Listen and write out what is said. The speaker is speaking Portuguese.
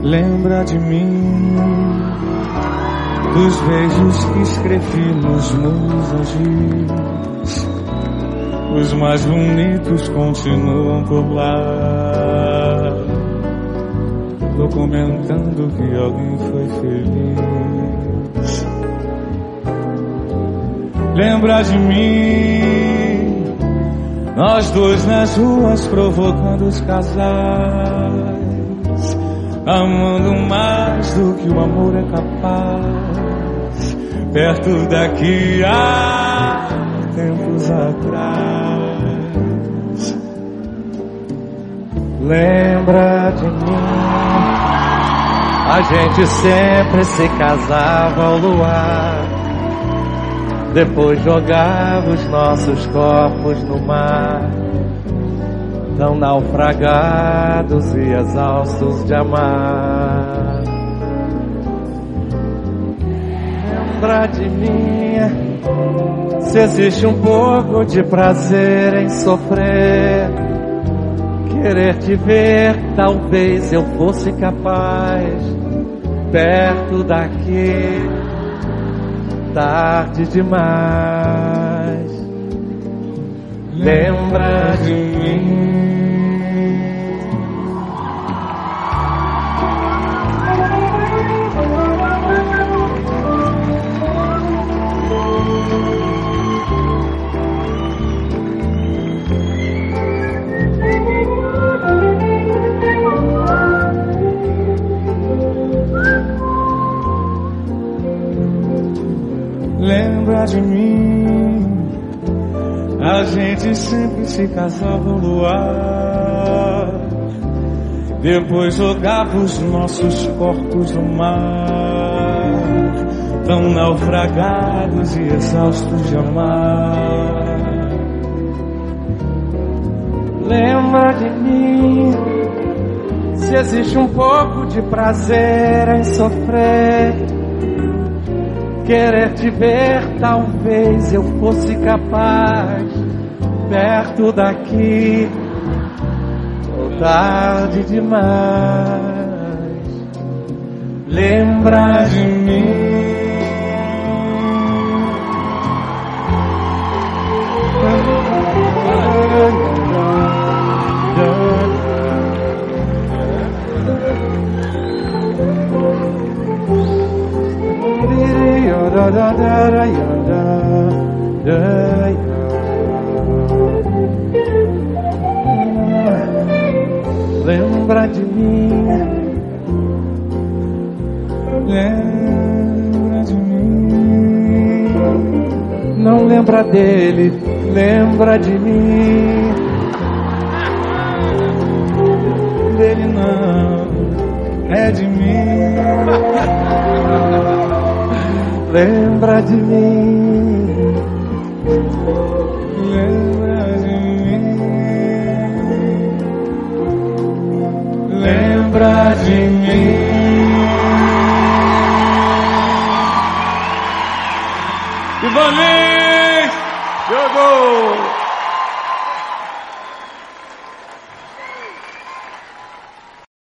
Lembra de mim, dos beijos que escrevi nos mensageiros. Os mais bonitos continuam por lá, documentando que alguém foi feliz. Lembra de mim, nós dois nas ruas provocando os casais, amando mais do que o amor é capaz, perto daqui há tempos atrás. Lembra de mim, a gente sempre se casava ao luar, depois jogava os nossos corpos no mar, tão naufragados e exaustos de amar. Lembra de mim, se existe um pouco de prazer em sofrer, querer te ver, talvez eu fosse capaz, perto daqui, tarde demais. Lembra de mim. Lembra de mim, a gente sempre se casava ao luar, depois jogava os nossos corpos no mar, tão naufragados e exaustos de amar. Lembra de mim, se existe um pouco de prazer em sofrer, querer te ver, talvez eu fosse capaz, perto daqui, ou tarde demais. Lembra de mim. Lembra de mim, lembra de mim. Não lembra dele, lembra de mim. Dele não, é de mim. Lembra de mim, lembra de mim, lembra de mim. Ivanês, jogou!